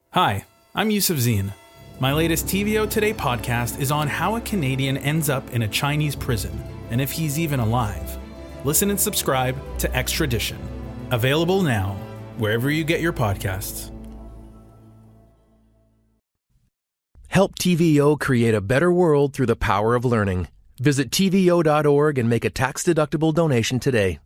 Hi, I'm Yusuf Zine. My latest TVO Today podcast is on how a Canadian ends up in a Chinese prison and if he's even alive. Listen and subscribe to Extradition. Available now, wherever you get your podcasts. Help TVO create a better world through the power of learning. Visit TVO.org and make a tax-deductible donation today.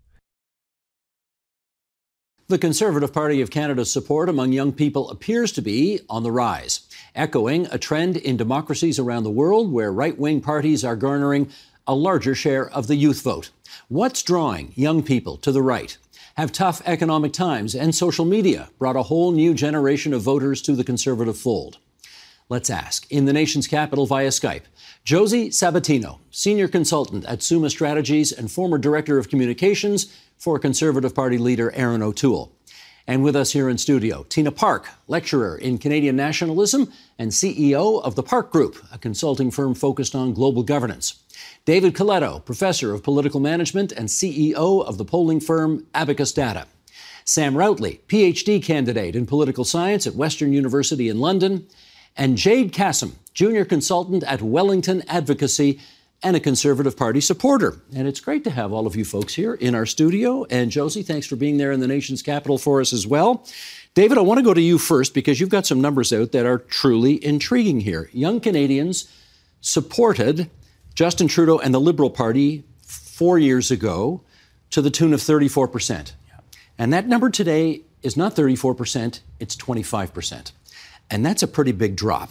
The Conservative Party of Canada's support among young people appears to be on the rise, echoing a trend in democracies around the world where right-wing parties are garnering a larger share of the youth vote. What's drawing young people to the right? Have tough economic times and social media brought a whole new generation of voters to the Conservative fold? Let's ask, in the nation's capital via Skype, Josie Sabatino, senior consultant at Summa Strategies and former director of communications for Conservative Party leader Erin O'Toole. And with us here in studio, Tina Park, lecturer in Canadian nationalism and CEO of the Park Group, a consulting firm focused on global governance. David Coletto, professor of political management and CEO of the polling firm Abacus Data. Sam Routley, PhD candidate in political science at Western University in London. And Jade Kassem, junior consultant at Wellington Advocacy and a Conservative Party supporter. And it's great to have all of you folks here in our studio. And Josie, thanks for being there in the nation's capital for us as well. David, I want to go to you first because you've got some numbers out that are truly intriguing here. Young Canadians supported Justin Trudeau and the Liberal Party 4 years ago to the tune of 34%. And that number today is not 34%, it's 25%. And that's a pretty big drop.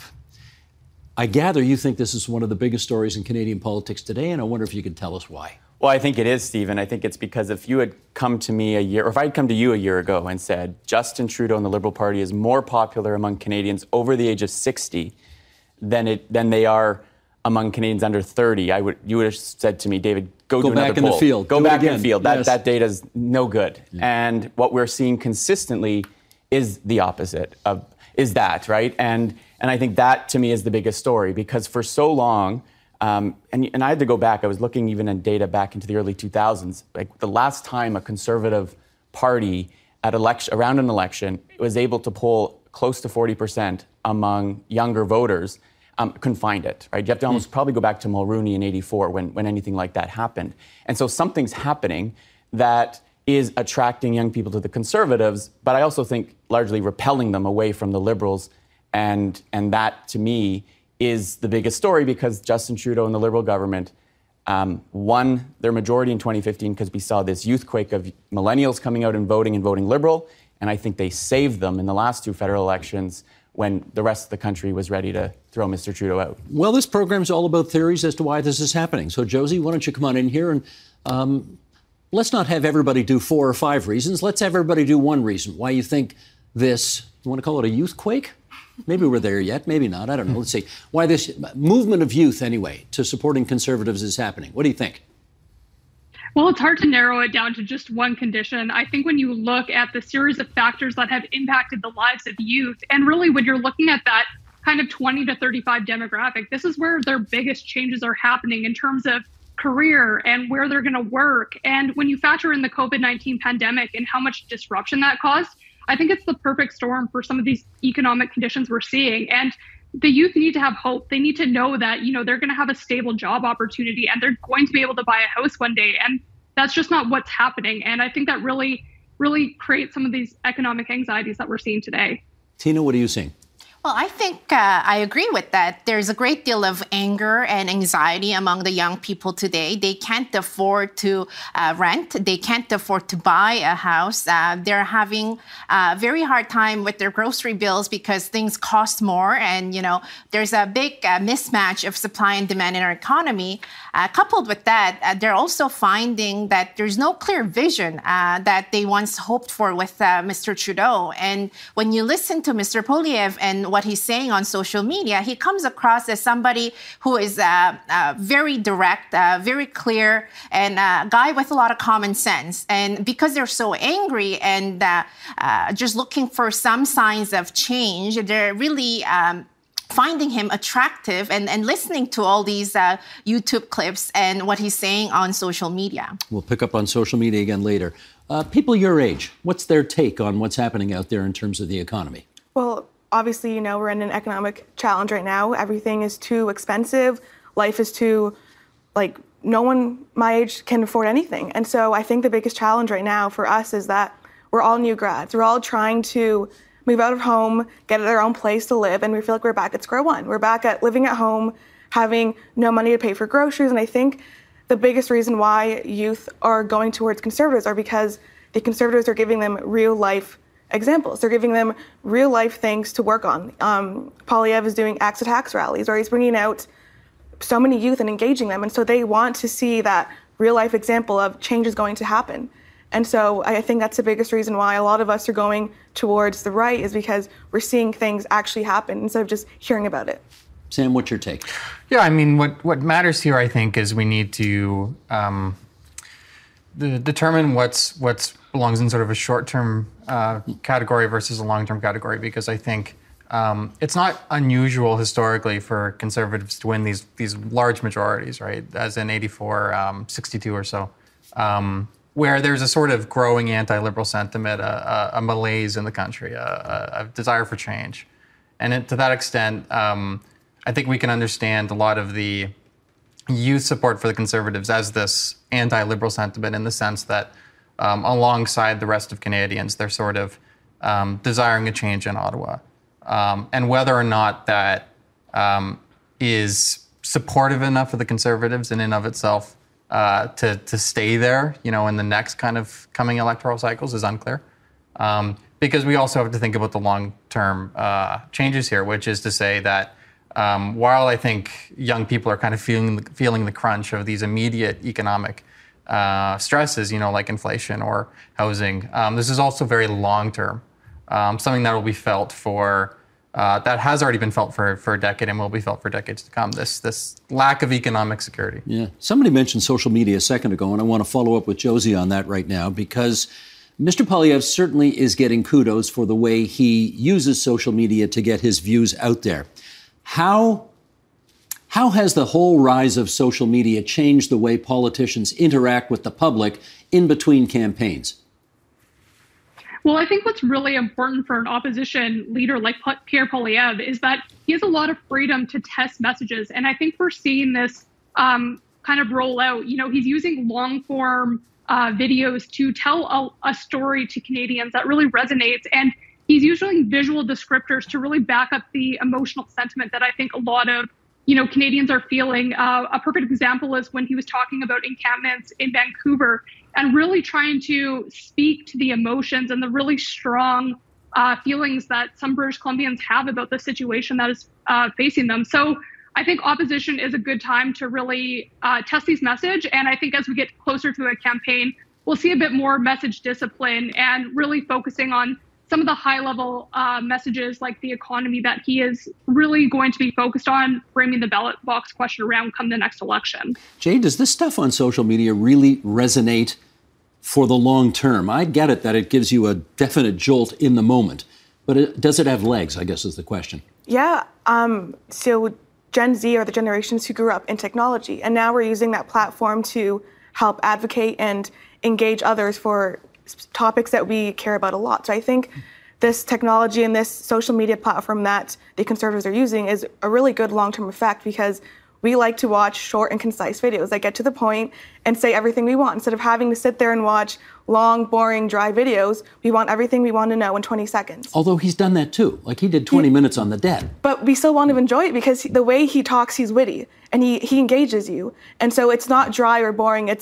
I gather you think this is one of the biggest stories in Canadian politics today, and I wonder if you could tell us why. Well, I think it is, Stephen. I think it's because if you had come to me if I'd come to you a year ago and said, Justin Trudeau and the Liberal Party is more popular among Canadians over the age of 60 than they are among Canadians under 30, you would have said to me, David, go do another poll. Go back in the field. Go back in the field. Yes. That data is no good. Yeah. And what we're seeing consistently is the opposite is that, right? And I think that, to me, is the biggest story, because for so long, and I had to go back, I was looking even in data back into the early 2000s, like the last time a Conservative Party around an election was able to poll close to 40% among younger voters, couldn't find it, right? You have to almost probably go back to Mulroney in 84 when anything like that happened. And so something's happening that is attracting young people to the Conservatives, but I also think largely repelling them away from the Liberals. And that, to me, is the biggest story, because Justin Trudeau and the Liberal government won their majority in 2015 because we saw this youth quake of millennials coming out and voting Liberal. And I think they saved them in the last two federal elections when the rest of the country was ready to throw Mr. Trudeau out. Well, this program's all about theories as to why this is happening. So, Josie, why don't you come on in here and let's not have everybody do 4 or 5 reasons. Let's have everybody do one reason why you think this, you want to call it a youth quake? Maybe we're there yet, maybe not, I don't know. Let's see. Why this movement of youth, anyway, to supporting Conservatives is happening. What do you think? Well, it's hard to narrow it down to just one condition. I think when you look at the series of factors that have impacted the lives of youth, and really when you're looking at that kind of 20 to 35 demographic, this is where their biggest changes are happening in terms of career and where they're going to work. And when you factor in the COVID-19 pandemic and how much disruption that caused, I think it's the perfect storm for some of these economic conditions we're seeing. And the youth need to have hope. They need to know that, they're going to have a stable job opportunity and they're going to be able to buy a house one day. And that's just not what's happening. And I think that really, really creates some of these economic anxieties that we're seeing today. Tina, what are you seeing? Well, I think I agree with that. There's a great deal of anger and anxiety among the young people today. They can't afford to rent. They can't afford to buy a house. They're having a very hard time with their grocery bills because things cost more. And, there's a big mismatch of supply and demand in our economy. Coupled with that, they're also finding that there's no clear vision that they once hoped for with Mr. Trudeau. And when you listen to Mr. Poilievre and what he's saying on social media, he comes across as somebody who is very direct, very clear, and a guy with a lot of common sense. And because they're so angry and just looking for some signs of change, they're really finding him attractive and listening to all these YouTube clips and what he's saying on social media. We'll pick up on social media again later. People your age, what's their take on what's happening out there in terms of the economy? Well, obviously, we're in an economic challenge right now. Everything is too expensive. Life is too, no one my age can afford anything. And so I think the biggest challenge right now for us is that we're all new grads. We're all trying to move out of home, get our own place to live, and we feel like we're back at square one. We're back at living at home, having no money to pay for groceries. And I think the biggest reason why youth are going towards conservatives are because the conservatives are giving them real life examples. They're giving them real life things to work on. Poilievre is doing Axe Attacks rallies, or he's bringing out so many youth and engaging them. And so they want to see that real life example of change is going to happen. And so I think that's the biggest reason why a lot of us are going towards the right, is because we're seeing things actually happen instead of just hearing about it. Sam, what's your take? Yeah, I mean, what matters here, I think, is we need to determine what belongs in sort of a short-term category versus a long-term category, because I think it's not unusual historically for conservatives to win these large majorities, right? As in 84, 62 or so, where there's a sort of growing anti-liberal sentiment, a malaise in the country, a desire for change. And to that extent, I think we can understand a lot of the youth support for the Conservatives as this anti-liberal sentiment, in the sense that alongside the rest of Canadians, they're sort of desiring a change in Ottawa. And whether or not that is supportive enough of the Conservatives in and of itself to stay there, in the next kind of coming electoral cycles is unclear. Because we also have to think about the long-term changes here, which is to say that while I think young people are kind of feeling the crunch of these immediate economic stresses, like inflation or housing, this is also very long-term, something that will be felt that has already been felt for a decade and will be felt for decades to come, this lack of economic security. Yeah. Somebody mentioned social media a second ago, and I want to follow up with Josie on that right now, because Mr. Poilievre certainly is getting kudos for the way he uses social media to get his views out there. How has the whole rise of social media changed the way politicians interact with the public in between campaigns? Well, I think what's really important for an opposition leader like Pierre Poilievre is that he has a lot of freedom to test messages. And I think we're seeing this kind of roll out. He's using long form videos to tell a story to Canadians that really resonates. And he's using visual descriptors to really back up the emotional sentiment that I think a lot of Canadians are feeling. A perfect example is when he was talking about encampments in Vancouver and really trying to speak to the emotions and the really strong feelings that some British Columbians have about the situation that is facing them. So I think opposition is a good time to really test these message. And I think as we get closer to a campaign, we'll see a bit more message discipline and really focusing on some of the high-level messages like the economy that he is really going to be focused on framing the ballot box question around come the next election. Jay, does this stuff on social media really resonate for the long term? I get it that it gives you a definite jolt in the moment, but does it have legs, I guess is the question. Yeah. So Gen Z are the generations who grew up in technology, and now we're using that platform to help advocate and engage others for topics that we care about a lot. So I think this technology and this social media platform that the Conservatives are using is a really good long-term effect, because we like to watch short and concise videos that get to the point and say everything we want. Instead of having to sit there and watch long, boring, dry videos, we want everything we want to know in 20 seconds. Although he's done that too. Like he did 20 minutes on the debt. But we still want to enjoy it because the way he talks, he's witty and he engages you. And so it's not dry or boring.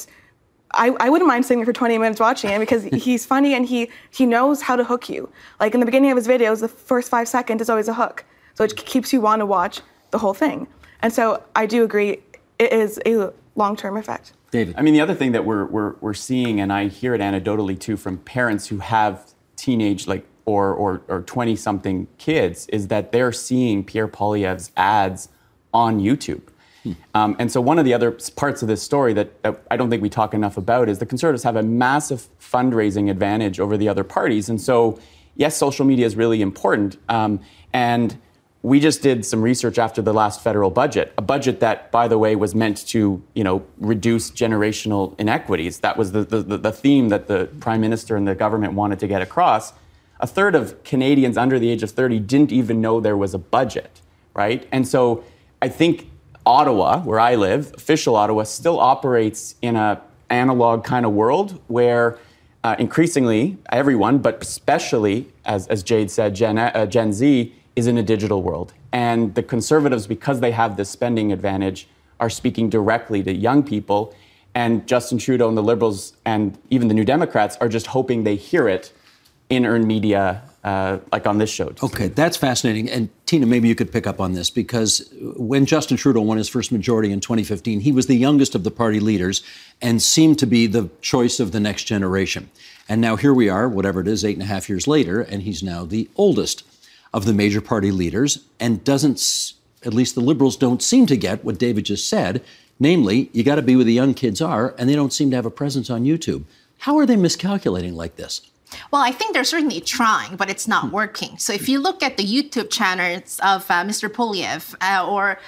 I wouldn't mind sitting there for 20 minutes watching it because he's funny and he knows how to hook you. Like in the beginning of his videos, the first 5 seconds is always a hook. So it keeps you want to watch the whole thing. And so I do agree it is a long-term effect. David. I mean, the other thing that we're seeing, and I hear it anecdotally too from parents who have teenage or 20-something kids, is that they're seeing Pierre Poilievre's ads on YouTube. And so one of the other parts of this story that I don't think we talk enough about is the Conservatives have a massive fundraising advantage over the other parties. And so, yes, social media is really important. And we just did some research after the last federal budget, a budget that, by the way, was meant to, reduce generational inequities. That was the theme that the Prime Minister and the government wanted to get across. a third of Canadians under the age of 30 didn't even know there was a budget, right? And so I think Ottawa, where I live, official Ottawa, still operates in an analog kind of world where increasingly everyone, but especially, as Jade said, Gen Z, is in a digital world. And the Conservatives, because they have this spending advantage, are speaking directly to young people. And Justin Trudeau and the Liberals and even the New Democrats are just hoping they hear it in earned media, like on this show. Okay, that's fascinating. And Tina, maybe you could pick up on this, because when Justin Trudeau won his first majority in 2015, he was the youngest of the party leaders and seemed to be the choice of the next generation. And now here we are, whatever it is, 8.5 years later, and he's now the oldest of the major party leaders, and doesn't, at least the Liberals don't seem to get what David just said, namely, you got to be where the young kids are, and they don't seem to have a presence on YouTube. How are they miscalculating like this? Well, I think they're certainly trying, but it's not working. So if you look at the YouTube channels of Mr. Poilievre or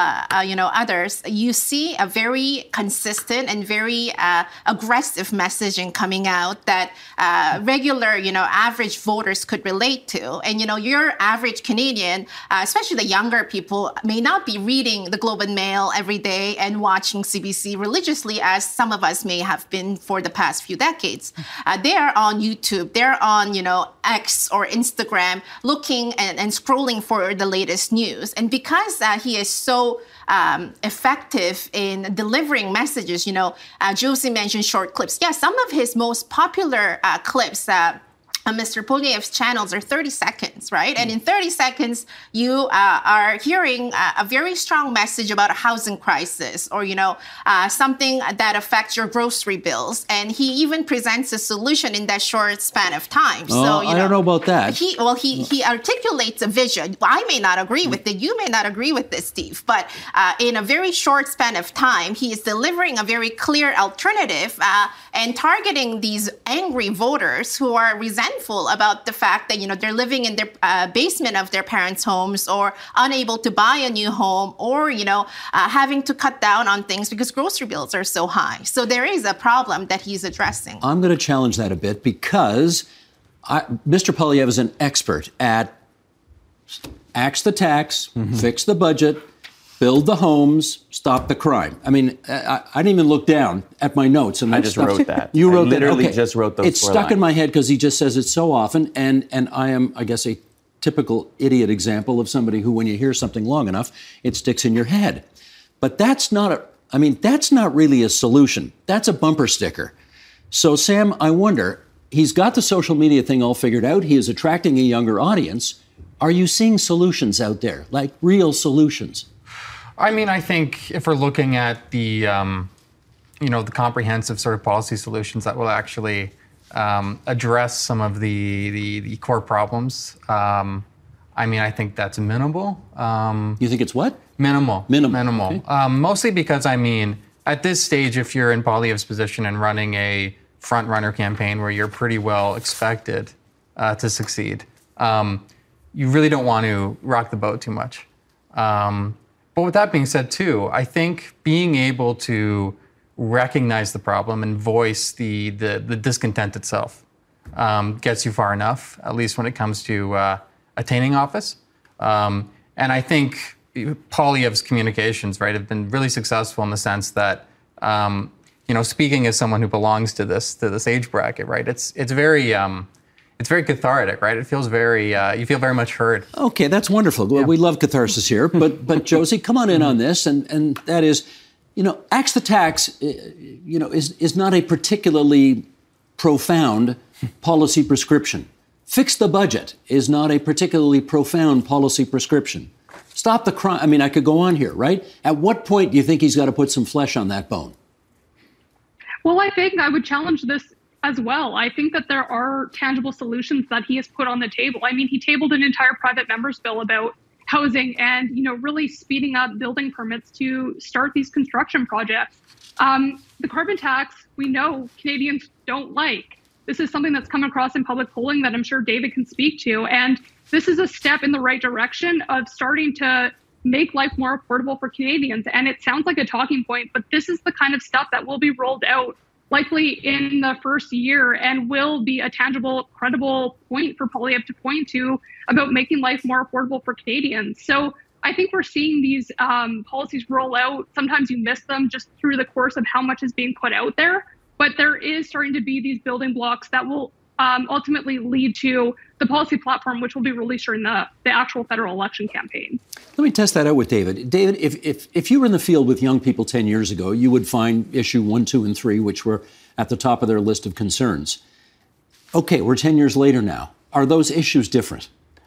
others, you see a very consistent and very aggressive messaging coming out that regular, average voters could relate to. And, your average Canadian, especially the younger people, may not be reading the Globe and Mail every day and watching CBC religiously, as some of us may have been for the past few decades. They are on YouTube. They're on, X or Instagram looking and scrolling for the latest news. And because he is so effective in delivering messages, Josie mentioned short clips. Yeah, some of his most popular clips on Mr. Poilievre's channels are 30 seconds, right? And in 30 seconds, you are hearing a very strong message about a housing crisis or, something that affects your grocery bills. And he even presents a solution in that short span of time. I don't know about that. He articulates a vision. I may not agree with it. You may not agree with this, Steve. But in a very short span of time, he is delivering a very clear alternative and targeting these angry voters who are resentful about the fact that, they're living in their basement of their parents' homes or unable to buy a new home or, having to cut down on things because grocery bills are so high. So there is a problem that he's addressing. I'm going to challenge that a bit because Mr. Poilievre is an expert at axe the tax, fix the budget, build the homes, stop the crime. I mean, I didn't even look down at my notes. And I just wrote that. You wrote I literally that? Okay. just wrote those It's four stuck lines. in my head because he just says it so often. And I am, I guess, a typical idiot example of somebody who, when you hear something long enough, it sticks in your head. But that's not really a solution. That's a bumper sticker. So, Sam, I wonder, he's got the social media thing all figured out. He is attracting a younger audience. Are you seeing solutions out there, like real solutions? I mean, I think if we're looking at the, the comprehensive sort of policy solutions that will actually address some of the core problems, I think that's minimal. You think it's what? Minimal. Okay. Mostly because, at this stage, if you're in Poilievre's position and running a front-runner campaign where you're pretty well expected to succeed, you really don't want to rock the boat too much. But with that being said, too, I think being able to recognize the problem and voice the discontent itself gets you far enough, at least when it comes to attaining office. And I think Poilievre's communications, right, have been really successful in the sense that, speaking as someone who belongs to this age bracket, right, it's very cathartic, right? It feels very, you feel very much heard. Okay, that's wonderful. Well, we love catharsis here. But Josie, come on in on this. And that is, axe the tax, is not a particularly profound policy prescription. Fix the budget is not a particularly profound policy prescription. Stop the crime. I could go on here, right? At what point do you think he's got to put some flesh on that bone? Well, I think I would challenge this as well. I think that there are tangible solutions that he has put on the table. He tabled an entire private members bill about housing and, really speeding up building permits to start these construction projects. The carbon tax, we know Canadians don't like. This is something that's come across in public polling that I'm sure David can speak to. And this is a step in the right direction of starting to make life more affordable for Canadians. And it sounds like a talking point, but this is the kind of stuff that will be rolled out likely in the first year and will be a tangible, credible point for Poilievre to point to about making life more affordable for Canadians. So I think we're seeing these policies roll out. Sometimes you miss them just through the course of how much is being put out there. But there is starting to be these building blocks that will ultimately lead to the policy platform, which will be released during the actual federal election campaign. Let me test that out with David. David, if you were in the field with young people 10 years ago, you would find issue 1, 2, and 3, which were at the top of their list of concerns. Okay, we're 10 years later now. Are those issues different?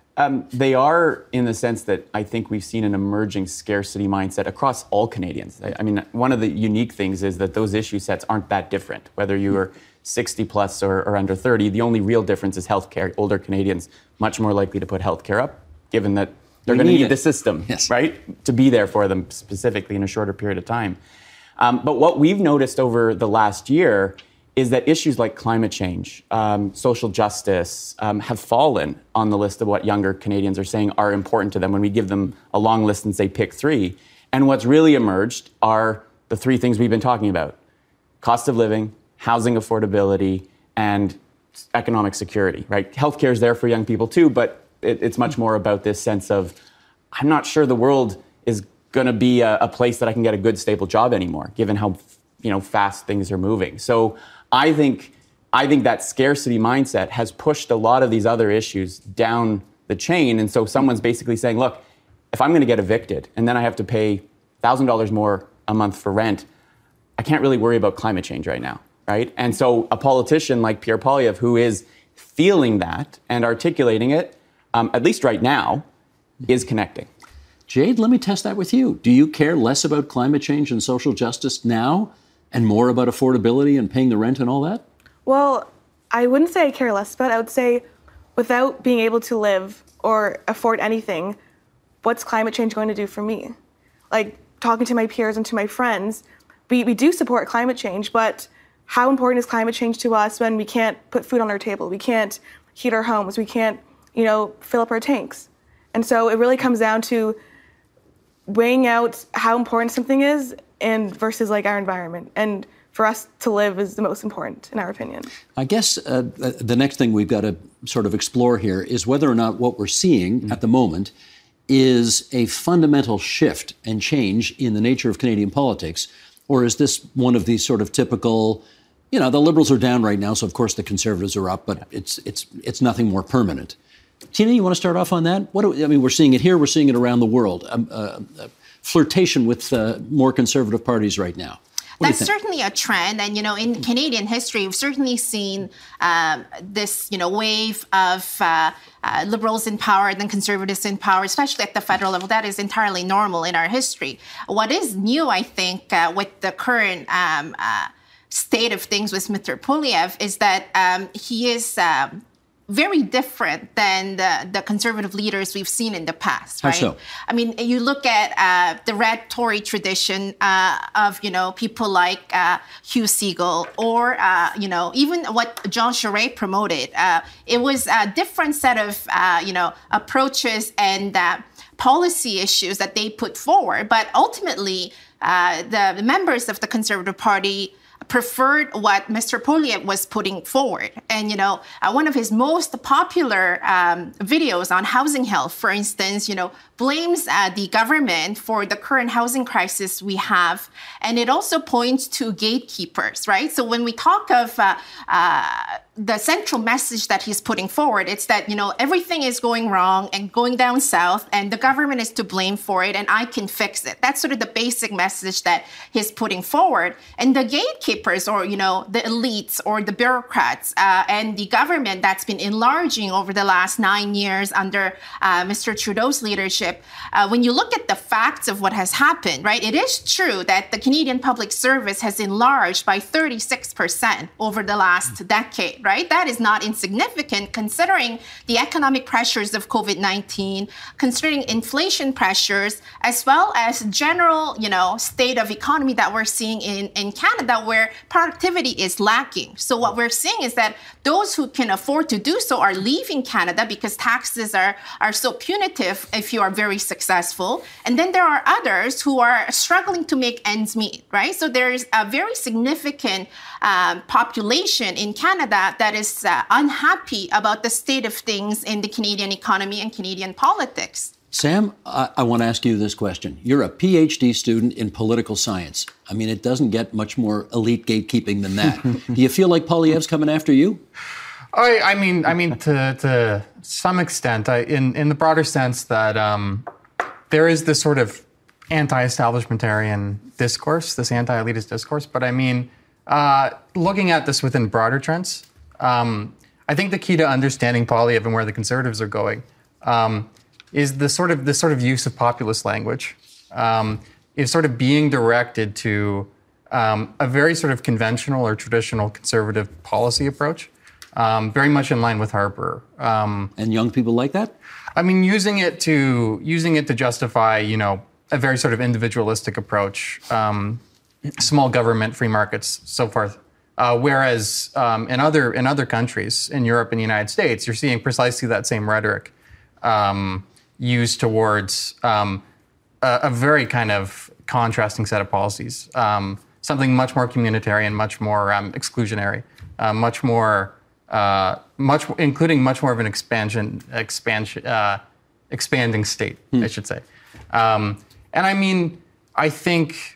They are, in the sense that I think we've seen an emerging scarcity mindset across all Canadians. I mean, one of the unique things is that those issue sets aren't that different, whether you are 60 plus or under 30. The only real difference is healthcare. Older Canadians much more likely to put healthcare up, given that they're going to need the system, yes, right, to be there for them specifically in a shorter period of time. But what we've noticed over the last year is that issues like climate change, social justice, have fallen on the list of what younger Canadians are saying are important to them when we give them a long list and say pick 3. And what's really emerged are the 3 things we've been talking about: cost of living, housing affordability, and economic security, right? Healthcare is there for young people too, but it's much more about this sense of, I'm not sure the world is going to be a place that I can get a good, stable job anymore, given how fast things are moving. So I think that scarcity mindset has pushed a lot of these other issues down the chain. And so someone's basically saying, look, if I'm going to get evicted and then I have to pay $1,000 more a month for rent, I can't really worry about climate change right now, right? And so a politician like Pierre Poilievre, who is feeling that and articulating it, at least right now, is connecting. Jade, let me test that with you. Do you care less about climate change and social justice now and more about affordability and paying the rent and all that? Well, I wouldn't say I care less about it. I would say without being able to live or afford anything, what's climate change going to do for me? Like, talking to my peers and to my friends, we do support climate change, but how important is climate change to us when we can't put food on our table, we can't heat our homes, we can't, fill up our tanks? And so it really comes down to weighing out how important something is and versus like our environment. And for us to live is the most important, in our opinion. I guess the next thing we've got to sort of explore here is whether or not what we're seeing at the moment is a fundamental shift and change in the nature of Canadian politics, or is this one of these sort of typical, the Liberals are down right now, so of course the Conservatives are up, but it's nothing more permanent. Tina, you want to start off on that? We're seeing it here, we're seeing it around the world. Flirtation with more conservative parties right now. That's certainly a trend. And, in Canadian history, we've certainly seen this, wave of Liberals in power and then Conservatives in power, especially at the federal level. That is entirely normal in our history. What is new, I think, with the current state of things with Mr. Poilievre is that he is very different than the conservative leaders we've seen in the past, right? How so? I mean, you look at the red Tory tradition of, people like Hugh Segal or, even what Jean Charest promoted. It was a different set of, approaches and policy issues that they put forward. But ultimately, the members of the Conservative Party preferred what Mr. Poilievre was putting forward. And, one of his most popular videos on housing health, for instance, blames the government for the current housing crisis we have. And it also points to gatekeepers, right? So when we talk of the central message that he's putting forward, it's that, everything is going wrong and going down south and the government is to blame for it and I can fix it. That's sort of the basic message that he's putting forward. And the gatekeepers or, the elites or the bureaucrats and the government that's been enlarging over the last 9 years under Mr. Trudeau's leadership, when you look at the facts of what has happened, right, it is true that the Canadian Public Service has enlarged by 36% over the last decade. right? That is not insignificant considering the economic pressures of COVID-19, considering inflation pressures, as well as general, state of economy that we're seeing in Canada, where productivity is lacking. So what we're seeing is that those who can afford to do so are leaving Canada because taxes are so punitive if you are very successful. And then there are others who are struggling to make ends meet, right? So there's a very significant population in Canada that is unhappy about the state of things in the Canadian economy and Canadian politics. Sam, I want to ask you this question. You're a PhD student in political science. I mean, it doesn't get much more elite gatekeeping than that. Do you feel like Poilievre's coming after you? I mean, to some extent, in the broader sense that there is this sort of anti-establishmentarian discourse, this anti-elitist discourse. But I mean, looking at this within broader trends, I think the key to understanding Poilievre and where the Conservatives are going is this sort of use of populist language, is sort of being directed to a very sort of conventional or traditional conservative policy approach, very much in line with Harper. And young people like that? I mean, using it to justify, a very sort of individualistic approach, small government, free markets, so forth. Whereas in other countries, in Europe and the United States, you're seeing precisely that same rhetoric used towards a very kind of contrasting set of policies. Something much more communitarian, much more exclusionary, including much more of an expanding state, I should say. And I mean, I think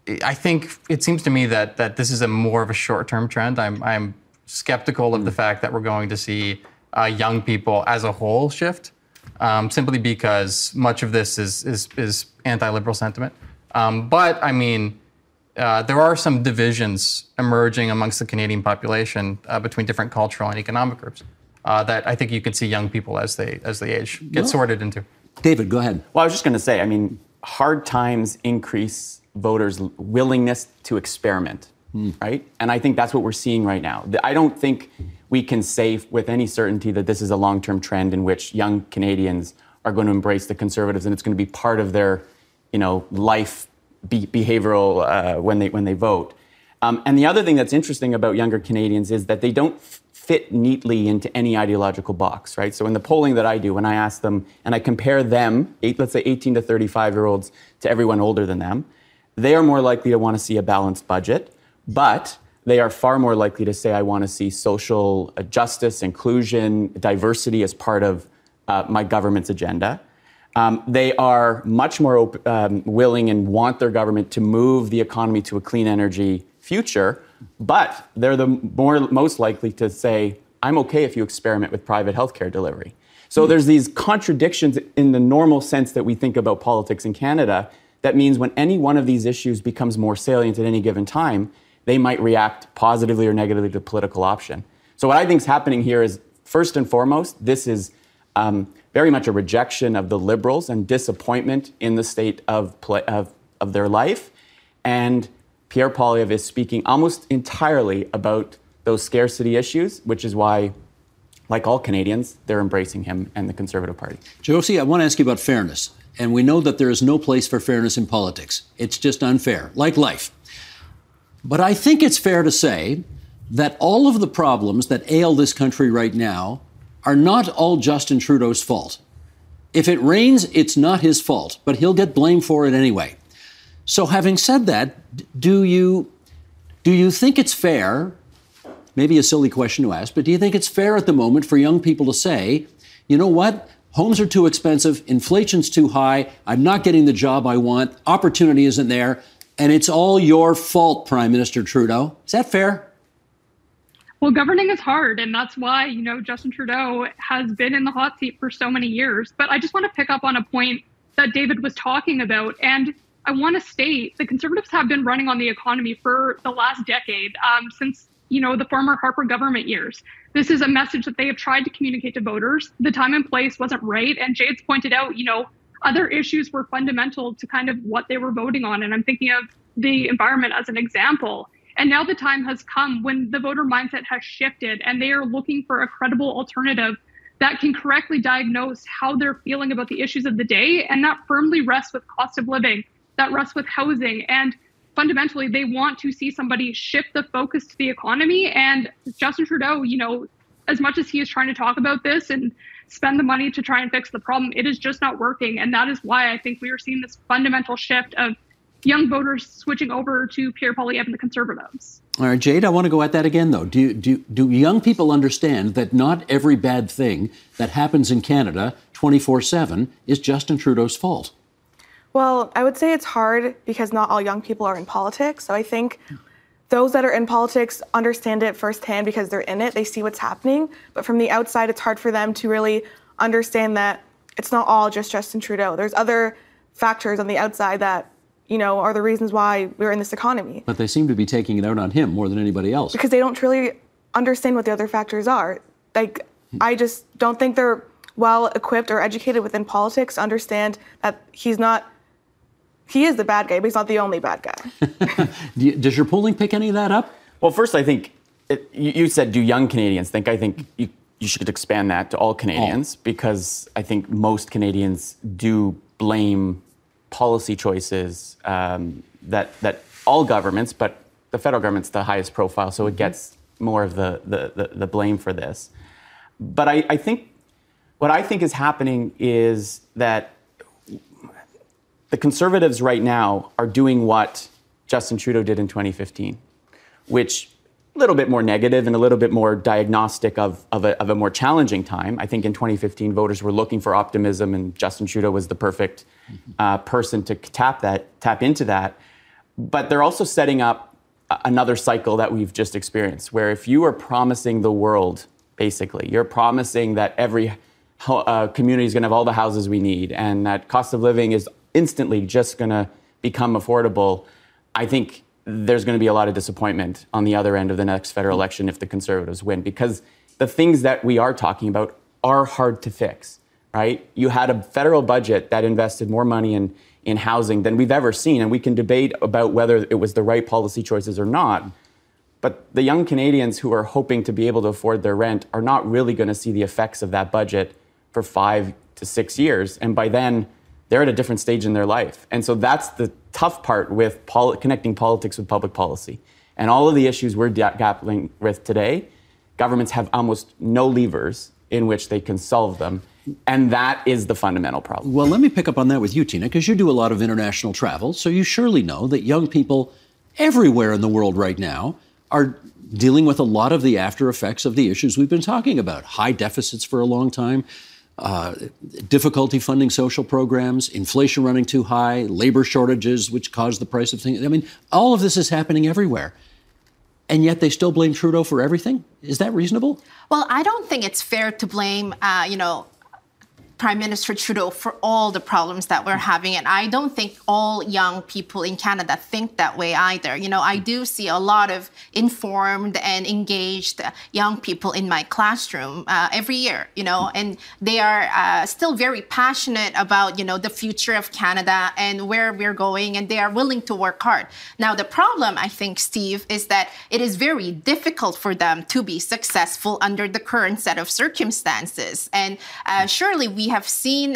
it seems to me that this is more of a short-term trend. I'm skeptical of the fact that we're going to see young people as a whole shift, simply because much of this is anti-liberal sentiment. But I mean, there are some divisions emerging amongst the Canadian population between different cultural and economic groups that I think you can see young people as they age get sorted into. David, go ahead. Well, I was just going to say, I mean, hard times increase voters' willingness to experiment, right? And I think that's what we're seeing right now. I don't think we can say with any certainty that this is a long-term trend in which young Canadians are going to embrace the Conservatives and it's going to be part of their, life behavioral when they vote. And the other thing that's interesting about younger Canadians is that they don't fit neatly into any ideological box, right? So in the polling that I do, when I ask them and I compare them, let's say 18 to 35-year-olds, to everyone older than them, they are more likely to want to see a balanced budget, but they are far more likely to say, I want to see social justice, inclusion, diversity as part of my government's agenda. They are much more willing and want their government to move the economy to a clean energy future, but they're the most likely to say, I'm okay if you experiment with private healthcare delivery. So there's these contradictions in the normal sense that we think about politics in Canada. That means when any one of these issues becomes more salient at any given time, they might react positively or negatively to the political option. So what I think is happening here is, first and foremost, this is very much a rejection of the Liberals and disappointment in the state of their life. And Pierre Poilievre is speaking almost entirely about those scarcity issues, which is why, like all Canadians, they're embracing him and the Conservative Party. Josie, I want to ask you about fairness. And we know that there is no place for fairness in politics. It's just unfair, like life. But I think it's fair to say that all of the problems that ail this country right now are not all Justin Trudeau's fault. If it rains, it's not his fault, but he'll get blamed for it anyway. So having said that, do you think it's fair, maybe a silly question to ask, but do you think it's fair at the moment for young people to say, you know what, homes are too expensive, inflation's too high, I'm not getting the job I want, opportunity isn't there, and it's all your fault, Prime Minister Trudeau? Is that fair? Well, governing is hard, and that's why, Justin Trudeau has been in the hot seat for so many years. But I just want to pick up on a point that David was talking about, and I want to state the Conservatives have been running on the economy for the last decade, since, the former Harper government years. This is a message that they have tried to communicate to voters. The time and place wasn't right. And Jade's pointed out, other issues were fundamental to kind of what they were voting on. And I'm thinking of the environment as an example. And now the time has come when the voter mindset has shifted and they are looking for a credible alternative that can correctly diagnose how they're feeling about the issues of the day. And that firmly rests with cost of living, that rests with housing. And fundamentally, they want to see somebody shift the focus to the economy. And Justin Trudeau, as much as he is trying to talk about this and spend the money to try and fix the problem, it is just not working. And that is why I think we are seeing this fundamental shift of young voters switching over to Pierre Poilievre and the Conservatives. All right, Jade, I want to go at that again, though. Do young people understand that not every bad thing that happens in Canada 24/7 is Justin Trudeau's fault? Well, I would say it's hard because not all young people are in politics. So I think those that are in politics understand it firsthand because they're in it. They see what's happening. But from the outside, it's hard for them to really understand that it's not all just Justin Trudeau. There's other factors on the outside that are the reasons why we're in this economy. But they seem to be taking it out on him more than anybody else. Because they don't truly understand what the other factors are. I just don't think they're well equipped or educated within politics to understand that he is the bad guy, but he's not the only bad guy. Does your polling pick any of that up? Well, first, I think you said, do young Canadians think? I think you should expand that to all Canadians because I think most Canadians do blame policy choices that all governments, but the federal government's the highest profile, so it gets more of the blame for this. But I think what I think is happening is that the Conservatives right now are doing what Justin Trudeau did in 2015, which a little bit more negative and a little bit more diagnostic of a more challenging time. I think in 2015, voters were looking for optimism, and Justin Trudeau was the perfect person to tap into that. But they're also setting up another cycle that we've just experienced, where if you are promising the world, basically, you're promising that every community is going to have all the houses we need, and that cost of living is instantly just going to become affordable, I think there's going to be a lot of disappointment on the other end of the next federal election if the Conservatives win, because the things that we are talking about are hard to fix, right? You had a federal budget that invested more money in housing than we've ever seen, and we can debate about whether it was the right policy choices or not. But the young Canadians who are hoping to be able to afford their rent are not really going to see the effects of that budget for 5 to 6 years. And by then, they're at a different stage in their life. And so that's the tough part with connecting politics with public policy. And all of the issues we're grappling with today, governments have almost no levers in which they can solve them. And that is the fundamental problem. Well, let me pick up on that with you, Tina, because you do a lot of international travel. So you surely know that young people everywhere in the world right now are dealing with a lot of the after effects of the issues we've been talking about. High deficits for a long time, difficulty funding social programs, inflation running too high, labor shortages, which cause the price of things. I mean, all of this is happening everywhere. And yet they still blame Trudeau for everything? Is that reasonable? Well, I don't think it's fair to blame, Prime Minister Trudeau for all the problems that we're having. And I don't think all young people in Canada think that way either. I do see a lot of informed and engaged young people in my classroom every year, and they are still very passionate about, the future of Canada and where we're going, and they are willing to work hard. Now, the problem, I think, Steve, is that it is very difficult for them to be successful under the current set of circumstances. And surely we have seen,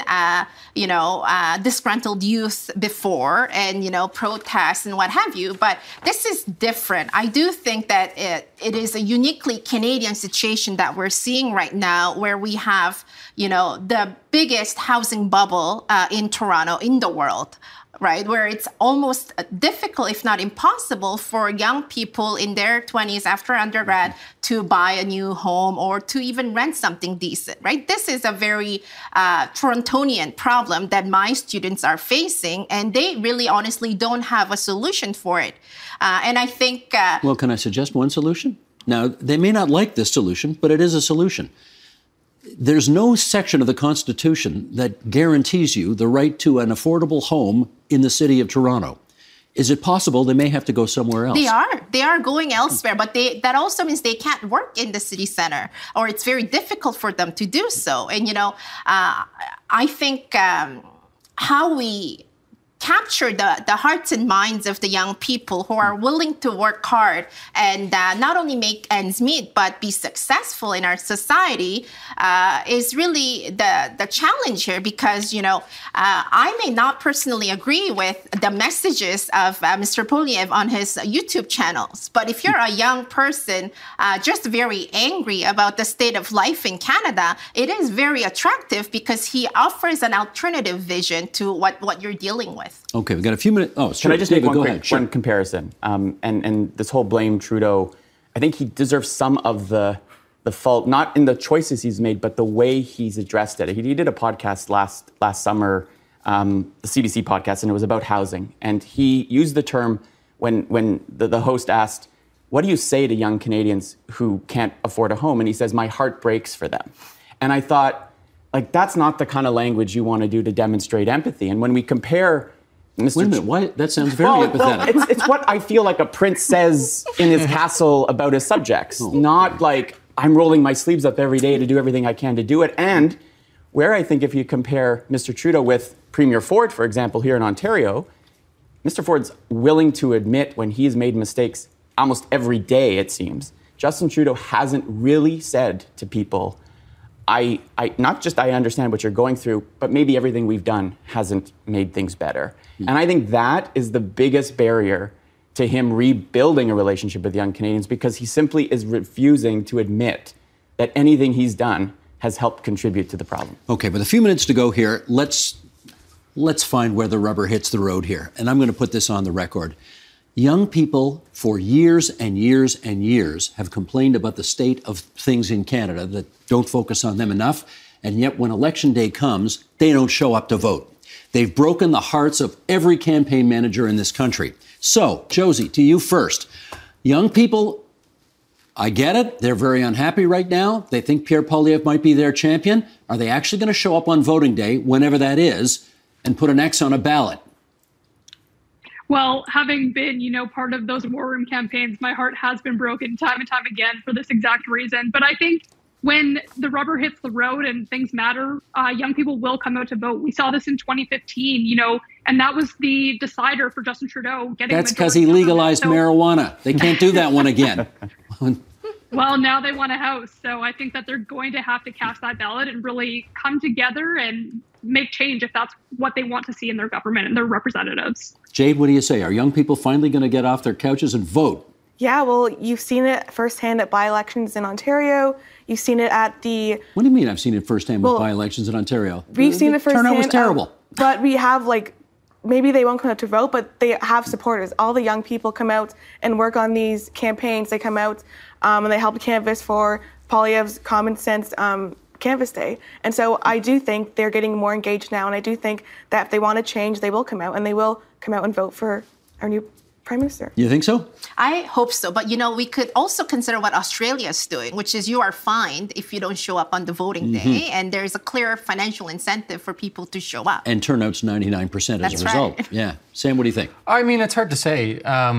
disgruntled youth before and, protests and what have you. But this is different. I do think that it is a uniquely Canadian situation that we're seeing right now, where we have, the biggest housing bubble in Toronto in the world. Right, where it's almost difficult, if not impossible, for young people in their 20s after undergrad to buy a new home or to even rent something decent, right? This is a very Torontonian problem that my students are facing, and they really honestly don't have a solution for it. And I think... Well, can I suggest one solution? Now, they may not like this solution, but it is a solution. There's no section of the Constitution that guarantees you the right to an affordable home in the city of Toronto. Is it possible they may have to go somewhere else? They are going elsewhere, but that also means they can't work in the city center, or it's very difficult for them to do so. And, I think how we capture the hearts and minds of the young people who are willing to work hard and not only make ends meet, but be successful in our society is really the challenge here. Because, I may not personally agree with the messages of Mr. Poilievre on his YouTube channels. But if you're a young person just very angry about the state of life in Canada, it is very attractive because he offers an alternative vision to what you're dealing with. Okay, we've got a few minutes. Oh, sure. Can I just David, make go ahead. one comparison? And this whole blame Trudeau, I think he deserves some of the fault, not in the choices he's made, but the way he's addressed it. He did a podcast last summer, the CBC podcast, and it was about housing. And he used the term when the host asked, "What do you say to young Canadians who can't afford a home?" And he says, "My heart breaks for them." And I thought, that's not the kind of language you want to do to demonstrate empathy. And when we compare Mr. Wait a minute, why? That sounds very empathetic. No, it's what I feel like a prince says in his castle about his subjects, not like I'm rolling my sleeves up every day to do everything I can to do it. And where I think if you compare Mr. Trudeau with Premier Ford, for example, here in Ontario, Mr. Ford's willing to admit when he's made mistakes almost every day, it seems. Justin Trudeau hasn't really said to people, I not just I understand what you're going through, but maybe everything we've done hasn't made things better. And I think that is the biggest barrier to him rebuilding a relationship with young Canadians, because he simply is refusing to admit that anything he's done has helped contribute to the problem. Okay, with a few minutes to go here, let's find where the rubber hits the road here. And I'm going to put this on the record. Young people for years and years and years have complained about the state of things in Canada that don't focus on them enough. And yet when election day comes, they don't show up to vote. They've broken the hearts of every campaign manager in this country. So, Josie, to you first. Young people, I get it. They're very unhappy right now. They think Pierre Poilievre might be their champion. Are they actually going to show up on voting day, whenever that is, and put an X on a ballot? Well, having been, part of those war room campaigns, my heart has been broken time and time again for this exact reason. But I think when the rubber hits the road and things matter, young people will come out to vote. We saw this in 2015, and that was the decider for Justin Trudeau getting. That's because he legalized marijuana. They can't do that one again. Well, now they want a House. So I think that they're going to have to cast that ballot and really come together and make change if that's what they want to see in their government and their representatives. Jade, what do you say? Are young people finally going to get off their couches and vote? Yeah, well, you've seen it firsthand at by-elections in Ontario. You've seen it at the... What do you mean I've seen it firsthand with by-elections in Ontario? We've seen it firsthand. Turnout was terrible. But we have, maybe they won't come out to vote, but they have supporters. All the young people come out and work on these campaigns. They come out and they help canvass for Poilievre's Common Sense Canvas Day. And so I do think they're getting more engaged now, and I do think that if they want to change, they will come out, and they will come out and vote for our new Prime Minister. You think so? I hope so. But, we could also consider what Australia is doing, which is you are fined if you don't show up on the voting day. And there's a clear financial incentive for people to show up. And turnout's 99% as a result. Right. Yeah. Sam, what do you think? I mean, it's hard to say.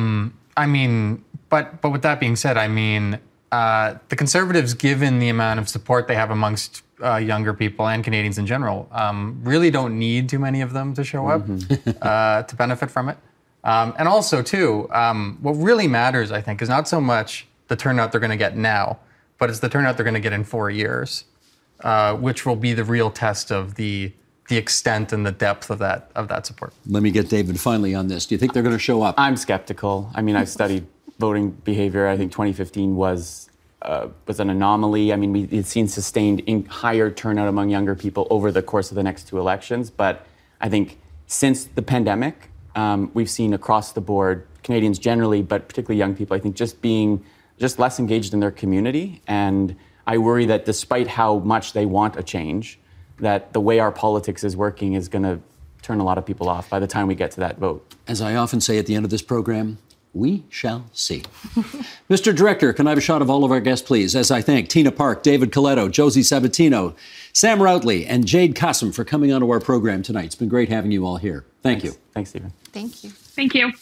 But with that being said, the Conservatives, given the amount of support they have amongst younger people and Canadians in general, really don't need too many of them to show up to benefit from it. And also, too, what really matters, I think, is not so much the turnout they're going to get now, but it's the turnout they're going to get in 4 years, which will be the real test of the extent and the depth of that support. Let me get David finally on this. Do you think they're going to show up? I'm skeptical. I've studied voting behavior. I think 2015 was an anomaly. We've seen sustained higher turnout among younger people over the course of the next two elections. But I think since the pandemic, we've seen across the board, Canadians generally, but particularly young people, I think just less engaged in their community. And I worry that despite how much they want a change, that the way our politics is working is going to turn a lot of people off by the time we get to that vote. As I often say at the end of this program, we shall see. Mr. Director, can I have a shot of all of our guests, please? As I thank Tina Park, David Coletto, Josie Sabatino, Sam Routley, and Jade Kassam for coming onto our program tonight. It's been great having you all here. Thank you. Thanks, Stephen. Thank you. Thank you.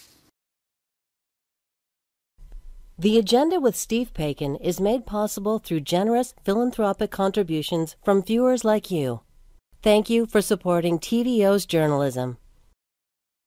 The Agenda with Steve Paikin is made possible through generous philanthropic contributions from viewers like you. Thank you for supporting TVO's journalism.